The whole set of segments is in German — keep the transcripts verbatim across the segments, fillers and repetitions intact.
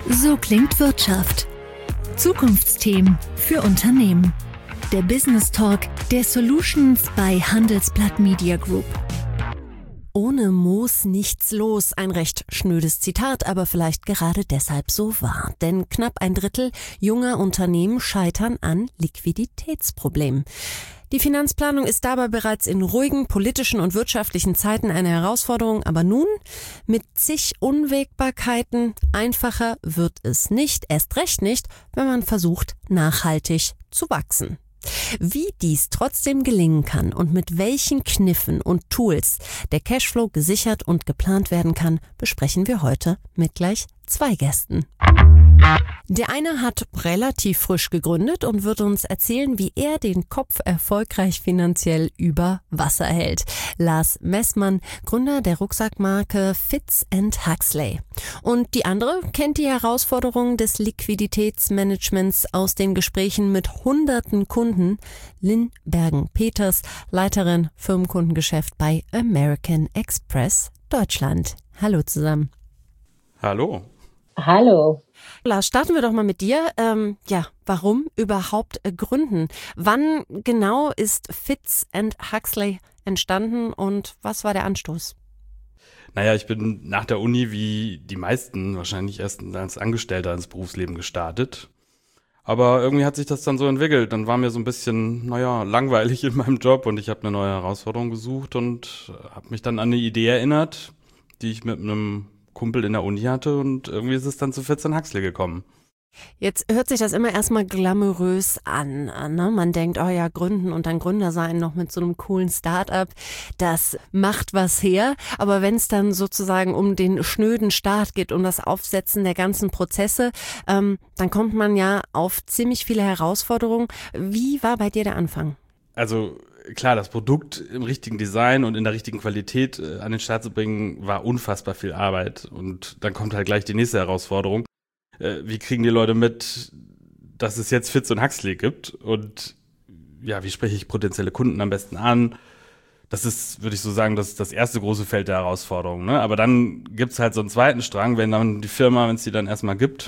So klingt Wirtschaft. Zukunftsthemen für Unternehmen. Der Business Talk der Solutions bei Handelsblatt Media Group. Ohne Moos nichts los. Ein recht schnödes Zitat, aber vielleicht gerade deshalb so wahr. Denn knapp ein Drittel junger Unternehmen scheitern an Liquiditätsproblemen. Die Finanzplanung ist dabei bereits in ruhigen politischen und wirtschaftlichen Zeiten eine Herausforderung, aber nun mit zig Unwägbarkeiten einfacher wird es nicht, erst recht nicht, wenn man versucht, nachhaltig zu wachsen. Wie dies trotzdem gelingen kann und mit welchen Kniffen und Tools der Cashflow gesichert und geplant werden kann, besprechen wir heute mit gleich zwei Gästen. Der eine hat relativ frisch gegründet und wird uns erzählen, wie er den Kopf erfolgreich finanziell über Wasser hält. Lars Messmann, Gründer der Rucksackmarke Fitz and Huxley. Und die andere kennt die Herausforderungen des Liquiditätsmanagements aus den Gesprächen mit hunderten Kunden. Lynn Bergen-Peters, Leiterin Firmenkundengeschäft bei American Express Deutschland. Hallo zusammen. Hallo. Hallo. Lars, starten wir doch mal mit dir. Ähm, ja, warum überhaupt äh, gründen? Wann genau ist Fitz and Huxley entstanden und was war der Anstoß? Naja, ich bin nach der Uni wie die meisten wahrscheinlich erst als Angestellter ins Berufsleben gestartet. Aber irgendwie hat sich das dann so entwickelt. Dann war mir so ein bisschen, naja, langweilig in meinem Job und ich habe eine neue Herausforderung gesucht und habe mich dann an eine Idee erinnert, die ich mit einem Kumpel in der Uni hatte und irgendwie ist es dann zu Fitz and Huxley gekommen. Jetzt hört sich das immer erstmal glamourös an, ne? Man denkt, oh ja, gründen und dann Gründer sein noch mit so einem coolen Start-up, das macht was her. Aber wenn es dann sozusagen um den schnöden Start geht, um das Aufsetzen der ganzen Prozesse, ähm, dann kommt man ja auf ziemlich viele Herausforderungen. Wie war bei dir der Anfang? Also klar, das Produkt im richtigen Design und in der richtigen Qualität äh, an den Start zu bringen, war unfassbar viel Arbeit. Und dann kommt halt gleich die nächste Herausforderung. Äh, wie kriegen die Leute mit, dass es jetzt Fitz und Huxley gibt? Und ja, wie spreche ich potenzielle Kunden am besten an? Das ist, würde ich so sagen, das, das erste große Feld der Herausforderungen. Ne? Aber dann gibt's halt so einen zweiten Strang, wenn dann die Firma, wenn es die dann erstmal gibt.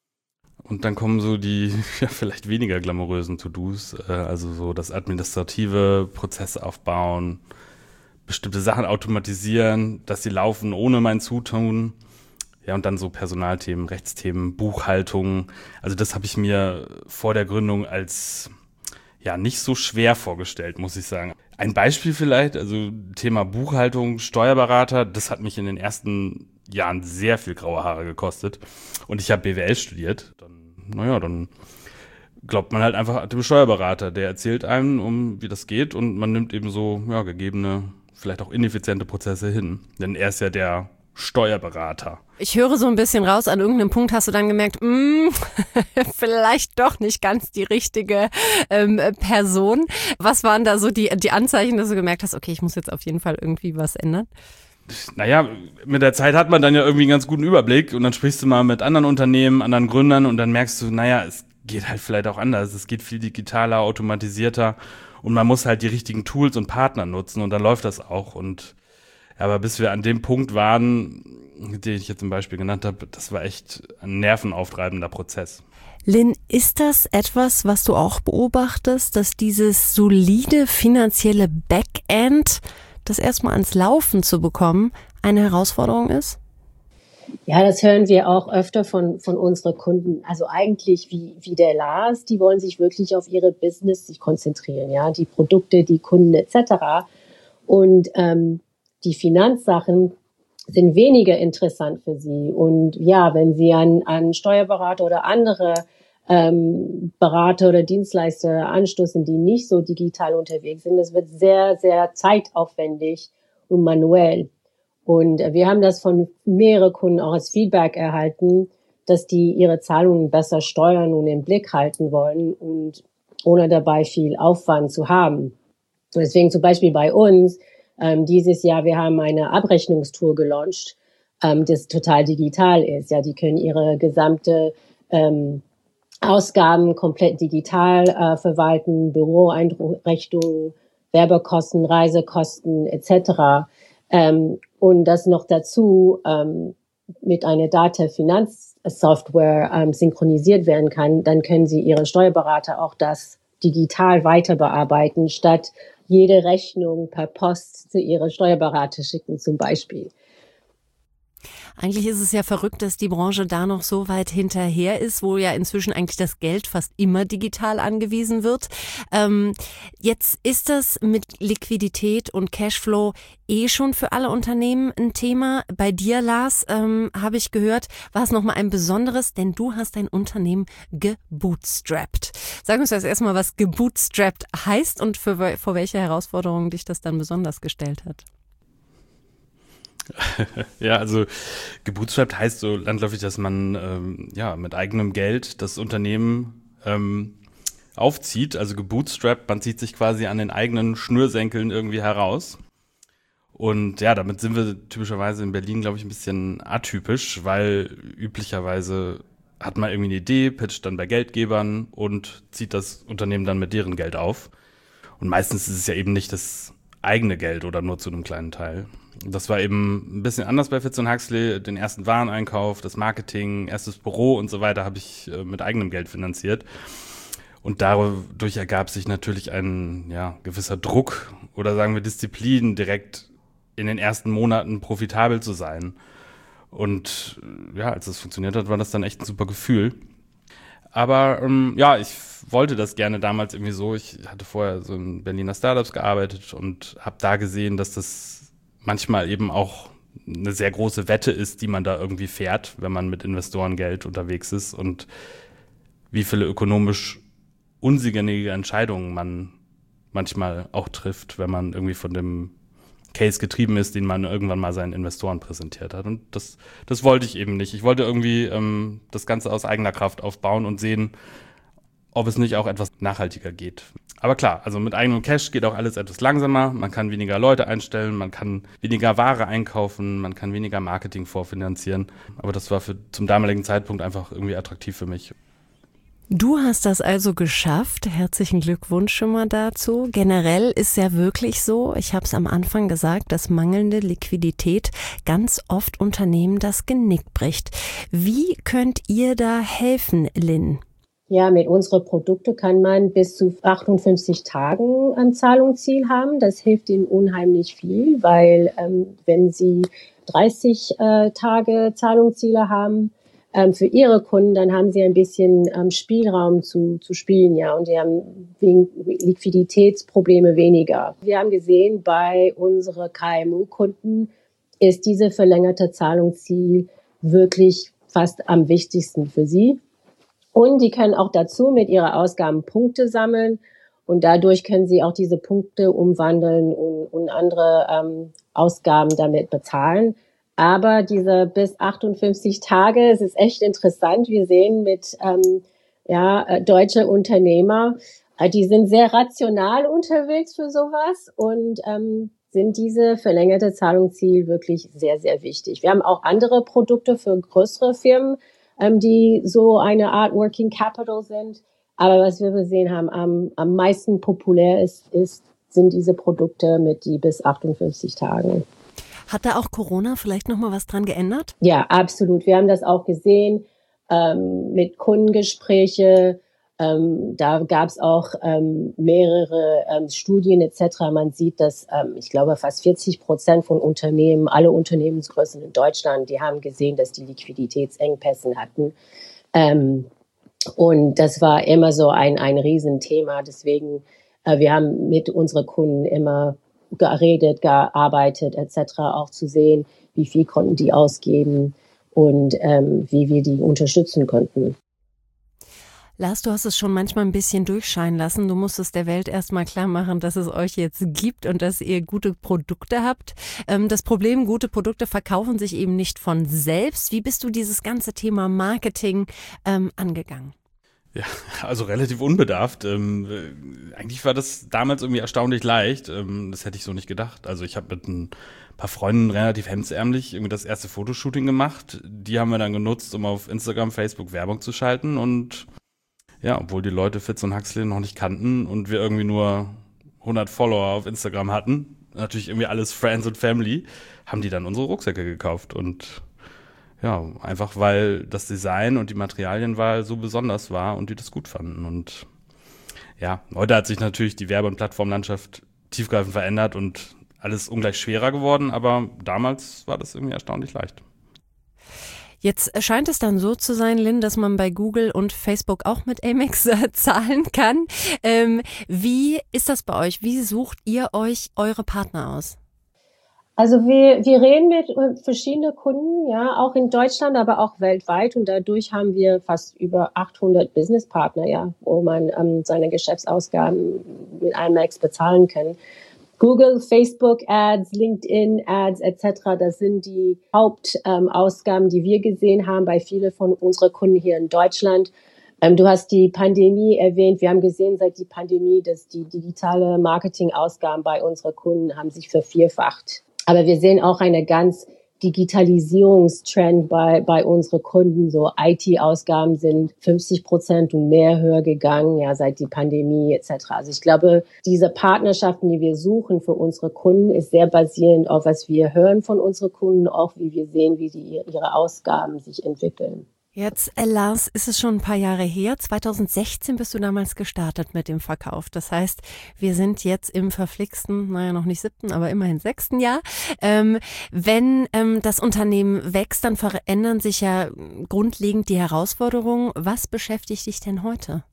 Und dann kommen so die ja, vielleicht weniger glamourösen To-Dos, äh, also so das administrative, Prozesse aufbauen, bestimmte Sachen automatisieren, dass sie laufen ohne mein Zutun. Ja, und dann so Personalthemen, Rechtsthemen, Buchhaltung. Also das habe ich mir vor der Gründung als ja nicht so schwer vorgestellt, muss ich sagen. Ein Beispiel vielleicht, also Thema Buchhaltung, Steuerberater, das hat mich in den ersten Jahren sehr viel graue Haare gekostet. Und ich habe B W L studiert. Dann, naja, dann glaubt man halt einfach dem Steuerberater. Der erzählt einem, um wie das geht und man nimmt eben so ja, gegebene, vielleicht auch ineffiziente Prozesse hin. Denn er ist ja der Steuerberater. Ich höre so ein bisschen raus, an irgendeinem Punkt hast du dann gemerkt, mh, vielleicht doch nicht ganz die richtige ähm, Person. Was waren da so die, die Anzeichen, dass du gemerkt hast, okay, ich muss jetzt auf jeden Fall irgendwie was ändern? Naja, mit der Zeit hat man dann ja irgendwie einen ganz guten Überblick und dann sprichst du mal mit anderen Unternehmen, anderen Gründern und dann merkst du, naja, es geht halt vielleicht auch anders. Es geht viel digitaler, automatisierter und man muss halt die richtigen Tools und Partner nutzen und dann läuft das auch. Und aber bis wir an dem Punkt waren, den ich jetzt zum Beispiel genannt habe, das war echt ein nervenauftreibender Prozess. Lynn, ist das etwas, was du auch beobachtest, dass dieses solide finanzielle Backend, das erstmal ans Laufen zu bekommen, eine Herausforderung ist? Ja, das hören wir auch öfter von, von unseren Kunden. Also eigentlich wie, wie der Lars, die wollen sich wirklich auf ihre Business sich konzentrieren, ja, die Produkte, die Kunden et cetera. Und ähm, die Finanzsachen sind weniger interessant für sie. Und ja, wenn sie an, an Steuerberater oder andere ähm, Berater oder Dienstleister anstoßen, die nicht so digital unterwegs sind, das wird sehr, sehr zeitaufwendig und manuell. Und wir haben das von mehreren Kunden auch als Feedback erhalten, dass die ihre Zahlungen besser steuern und im Blick halten wollen und ohne dabei viel Aufwand zu haben. Und deswegen zum Beispiel bei uns, ähm, dieses Jahr, wir haben eine Abrechnungstour gelauncht, ähm, das total digital ist. Ja, die können ihre gesamte ähm, Ausgaben komplett digital äh, verwalten, Büroeinrichtungen, Werbekosten, Reisekosten et cetera. Ähm, und das noch dazu, ähm, mit einer Data-Finanzsoftware ähm, synchronisiert werden kann, dann können Sie Ihre Steuerberater auch das digital weiter bearbeiten, statt jede Rechnung per Post zu Ihrer Steuerberater schicken zum Beispiel. Eigentlich ist es ja verrückt, dass die Branche da noch so weit hinterher ist, wo ja inzwischen eigentlich das Geld fast immer digital angewiesen wird. Ähm, jetzt ist das mit Liquidität und Cashflow eh schon für alle Unternehmen ein Thema. Bei dir, Lars, ähm, habe ich gehört, war es nochmal ein besonderes, denn du hast dein Unternehmen gebootstrapped. Sag uns jetzt erstmal, was gebootstrapped heißt und für, vor welche Herausforderungen dich das dann besonders gestellt hat. Ja, also gebootstrapped heißt so landläufig, dass man ähm, ja mit eigenem Geld das Unternehmen ähm, aufzieht. Also gebootstrapped, man zieht sich quasi an den eigenen Schnürsenkeln irgendwie heraus. Und ja, damit sind wir typischerweise in Berlin, glaube ich, ein bisschen atypisch, weil üblicherweise hat man irgendwie eine Idee, pitcht dann bei Geldgebern und zieht das Unternehmen dann mit deren Geld auf. Und meistens ist es ja eben nicht das eigene Geld oder nur zu einem kleinen Teil. Das war eben ein bisschen anders bei Fitz und Huxley. Den ersten Wareneinkauf, das Marketing, erstes Büro und so weiter habe ich äh, mit eigenem Geld finanziert. Und dadurch ergab sich natürlich ein ja, gewisser Druck oder sagen wir Disziplin, direkt in den ersten Monaten profitabel zu sein. Und ja, als das funktioniert hat, war das dann echt ein super Gefühl. Aber ähm, ja, ich wollte das gerne damals irgendwie so. Ich hatte vorher so in Berliner Startups gearbeitet und habe da gesehen, dass das manchmal eben auch eine sehr große Wette ist, die man da irgendwie fährt, wenn man mit Investorengeld unterwegs ist und wie viele ökonomisch unsinnige Entscheidungen man manchmal auch trifft, wenn man irgendwie von dem Case getrieben ist, den man irgendwann mal seinen Investoren präsentiert hat. Und das, das wollte ich eben nicht. Ich wollte irgendwie ähm, das Ganze aus eigener Kraft aufbauen und sehen, ob es nicht auch etwas nachhaltiger geht. Aber klar, also mit eigenem Cash geht auch alles etwas langsamer. Man kann weniger Leute einstellen, man kann weniger Ware einkaufen, man kann weniger Marketing vorfinanzieren. Aber das war für, zum damaligen Zeitpunkt einfach irgendwie attraktiv für mich. Du hast das also geschafft. Herzlichen Glückwunsch schon mal dazu. Generell ist ja wirklich so, ich habe es am Anfang gesagt, dass mangelnde Liquidität ganz oft Unternehmen das Genick bricht. Wie könnt ihr da helfen, Lynn? Ja, mit unseren Produkten kann man bis zu achtundfünfzig Tagen ein Zahlungsziel haben. Das hilft Ihnen unheimlich viel, weil ähm, wenn Sie dreißig äh, Tage Zahlungsziele haben ähm, für Ihre Kunden, dann haben Sie ein bisschen ähm, Spielraum zu, zu spielen, ja, und Sie haben wegen Liquiditätsprobleme weniger. Wir haben gesehen, bei unseren K M U-Kunden ist diese verlängerte Zahlungsziel wirklich fast am wichtigsten für Sie. Und die können auch dazu mit ihrer Ausgaben Punkte sammeln und dadurch können sie auch diese Punkte umwandeln und, und andere ähm, Ausgaben damit bezahlen. Aber diese bis achtundfünfzig Tage, es ist echt interessant. Wir sehen mit ähm, ja äh, deutsche Unternehmer, äh, die sind sehr rational unterwegs für sowas und ähm, sind diese verlängerte Zahlungsziel wirklich sehr, sehr wichtig. Wir haben auch andere Produkte für größere Firmen, die so eine Art Working Capital sind. Aber was wir gesehen haben, am, am meisten populär ist, ist, sind diese Produkte mit die bis achtundfünfzig Tagen. Hat da auch Corona vielleicht nochmal was dran geändert? Ja, absolut. Wir haben das auch gesehen ähm, mit Kundengespräche. Ähm, da gab es auch ähm, mehrere ähm, Studien et cetera. Man sieht, dass ähm, ich glaube fast vierzig Prozent von Unternehmen, alle Unternehmensgrößen in Deutschland, die haben gesehen, dass die Liquiditätsengpässe hatten. Ähm, und das war immer so ein ein Riesenthema. Deswegen, äh, wir haben mit unseren Kunden immer geredet, gearbeitet et cetera. Auch zu sehen, wie viel konnten die ausgeben und ähm, wie wir die unterstützen konnten. Lars, du hast es schon manchmal ein bisschen durchscheinen lassen. Du musstest der Welt erstmal klar machen, dass es euch jetzt gibt und dass ihr gute Produkte habt. Das Problem, gute Produkte verkaufen sich eben nicht von selbst. Wie bist du dieses ganze Thema Marketing ähm, angegangen? Ja, also relativ unbedarft. Ähm, eigentlich war das damals irgendwie erstaunlich leicht. Ähm, das hätte ich so nicht gedacht. Also ich habe mit ein paar Freunden relativ hemdsärmlich irgendwie das erste Fotoshooting gemacht. Die haben wir dann genutzt, um auf Instagram, Facebook Werbung zu schalten und ja, obwohl die Leute Fitz und Huxley noch nicht kannten und wir irgendwie nur hundert Follower auf Instagram hatten, natürlich irgendwie alles Friends und Family, haben die dann unsere Rucksäcke gekauft. Und Ja, einfach weil das Design und die Materialienwahl so besonders war und die das gut fanden. Und ja, heute hat sich natürlich die Werbe- und Plattformlandschaft tiefgreifend verändert und alles ungleich schwerer geworden, aber damals war das irgendwie erstaunlich leicht. Jetzt scheint es dann so zu sein, Lynn, dass man bei Google und Facebook auch mit Amex äh, zahlen kann. Ähm, wie ist das bei euch? Wie sucht ihr euch eure Partner aus? Also wir, wir reden mit verschiedenen Kunden, ja, auch in Deutschland, aber auch weltweit. Und dadurch haben wir fast über achthundert Businesspartner, ja, wo man ähm, seine Geschäftsausgaben mit Amex bezahlen kann. Google, Facebook Ads, LinkedIn Ads et cetera. Das sind die Hauptausgaben, ähm, die wir gesehen haben bei vielen von unseren Kunden hier in Deutschland. Ähm, du hast die Pandemie erwähnt. Wir haben gesehen seit die Pandemie, dass die digitale Marketingausgaben bei unseren Kunden haben sich vervierfacht. Aber wir sehen auch eine ganz Digitalisierungstrend bei, bei unseren Kunden. So I T-Ausgaben sind fünfzig Prozent und mehr höher gegangen, ja, seit die Pandemie et cetera. Also ich glaube, diese Partnerschaften, die wir suchen für unsere Kunden, ist sehr basierend auf, was wir hören von unseren Kunden, auch wie wir sehen, wie die, ihre Ausgaben sich entwickeln. Jetzt, äh, Lars, ist es schon ein paar Jahre her. zweitausendsechzehn bist du damals gestartet mit dem Verkauf. Das heißt, wir sind jetzt im verflixten, naja, noch nicht siebten, aber immerhin sechsten Jahr. Ähm, wenn ähm, das Unternehmen wächst, dann verändern sich ja grundlegend die Herausforderungen. Was beschäftigt dich denn heute?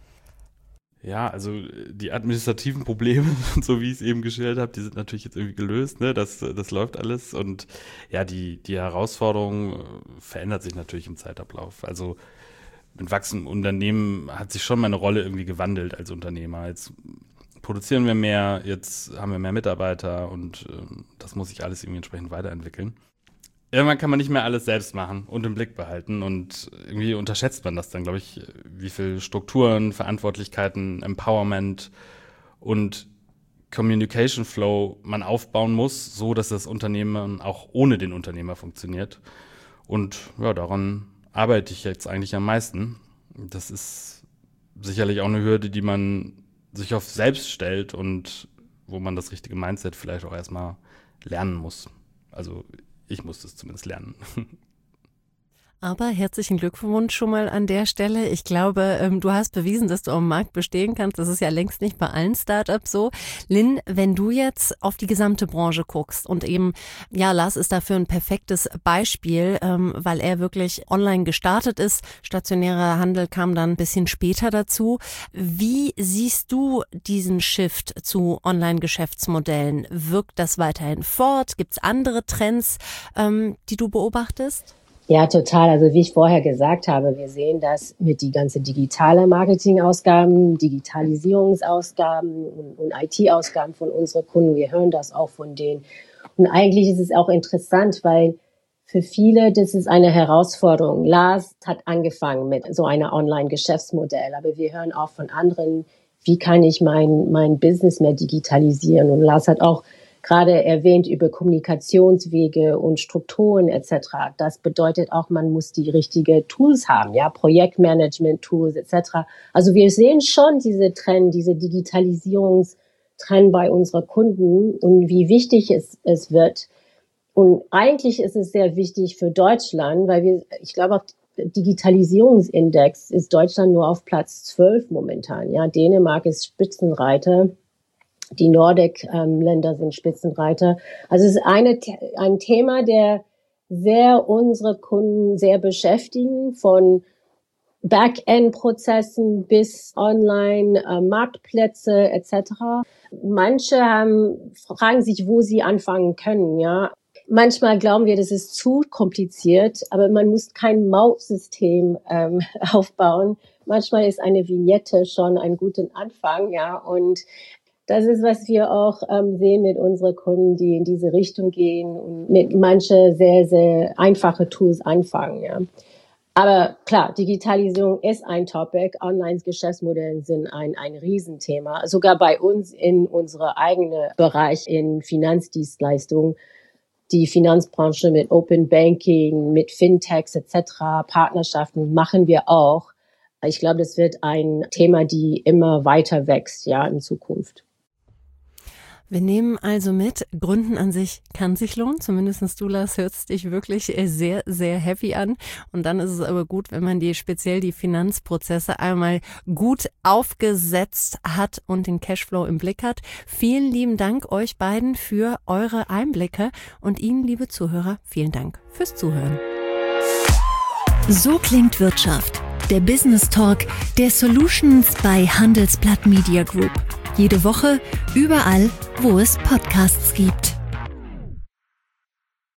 Ja, also die administrativen Probleme, so wie ich es eben geschildert habe, die sind natürlich jetzt irgendwie gelöst, ne? Das, das läuft alles und ja, die, die Herausforderung verändert sich natürlich im Zeitablauf. Also mit wachsendem Unternehmen hat sich schon meine Rolle irgendwie gewandelt als Unternehmer. Jetzt produzieren wir mehr, jetzt haben wir mehr Mitarbeiter und äh, das muss sich alles irgendwie entsprechend weiterentwickeln. Irgendwann kann man nicht mehr alles selbst machen und im Blick behalten und irgendwie unterschätzt man das dann, glaube ich, wie viel Strukturen, Verantwortlichkeiten, Empowerment und Communication Flow man aufbauen muss, so dass das Unternehmen auch ohne den Unternehmer funktioniert. Und ja, daran arbeite ich jetzt eigentlich am meisten. Das ist sicherlich auch eine Hürde, die man sich oft selbst stellt und wo man das richtige Mindset vielleicht auch erstmal lernen muss. Also ich musste es zumindest lernen. Aber herzlichen Glückwunsch schon mal an der Stelle. Ich glaube, ähm, du hast bewiesen, dass du am Markt bestehen kannst. Das ist ja längst nicht bei allen Startups so. Lynn, wenn du jetzt auf die gesamte Branche guckst und eben, ja, Lars ist dafür ein perfektes Beispiel, ähm, weil er wirklich online gestartet ist. Stationärer Handel kam dann ein bisschen später dazu. Wie siehst du diesen Shift zu Online-Geschäftsmodellen? Wirkt das weiterhin fort? Gibt es andere Trends, ähm, die du beobachtest? Ja, total. Also wie ich vorher gesagt habe, wir sehen das mit die ganze digitale Marketingausgaben, Digitalisierungsausgaben und, und I T-Ausgaben von unseren Kunden. Wir hören das auch von denen. Und eigentlich ist es auch interessant, weil für viele, das ist eine Herausforderung. Lars hat angefangen mit so einer Online-Geschäftsmodell, aber wir hören auch von anderen, wie kann ich mein, mein Business mehr digitalisieren? Und Lars hat auch gerade erwähnt über Kommunikationswege und Strukturen et cetera. Das bedeutet auch, man muss die richtigen Tools haben, ja, Projektmanagement-Tools et cetera. Also wir sehen schon diese Trend, diese Digitalisierungstrend bei unseren Kunden und wie wichtig es, es wird. Und eigentlich ist es sehr wichtig für Deutschland, weil wir, ich glaube, auf Digitalisierungsindex ist Deutschland nur auf Platz zwölf momentan. Ja, Dänemark ist Spitzenreiter. Die Nordic-Länder ähm, sind Spitzenreiter. Also es ist eine, ein Thema, der sehr unsere Kunden sehr beschäftigen, von Backend-Prozessen bis Online-Marktplätze äh, et cetera. Manche haben, fragen sich, wo sie anfangen können. Ja, manchmal glauben wir, das ist zu kompliziert, aber man muss kein Mautsystem ähm, aufbauen. Manchmal ist eine Vignette schon ein guter Anfang. Ja, und das ist, was wir auch ähm, sehen mit unseren Kunden, die in diese Richtung gehen und mit manche sehr, sehr einfache Tools anfangen. Ja. Aber klar, Digitalisierung ist ein Topic. Online-Geschäftsmodelle sind ein, ein Riesenthema. Sogar bei uns in unserem eigenen Bereich in Finanzdienstleistungen. Die Finanzbranche mit Open Banking, mit Fintechs et cetera, Partnerschaften machen wir auch. Ich glaube, das wird ein Thema, die immer weiter wächst, ja, in Zukunft. Wir nehmen also mit, Gründen an sich kann sich lohnen. Zumindest du, Lars, hörst dich wirklich sehr, sehr happy an. Und dann ist es aber gut, wenn man die speziell die Finanzprozesse einmal gut aufgesetzt hat und den Cashflow im Blick hat. Vielen lieben Dank euch beiden für eure Einblicke und Ihnen, liebe Zuhörer, vielen Dank fürs Zuhören. So klingt Wirtschaft. Der Business Talk der Solutions bei Handelsblatt Media Group. Jede Woche, überall, wo es Podcasts gibt.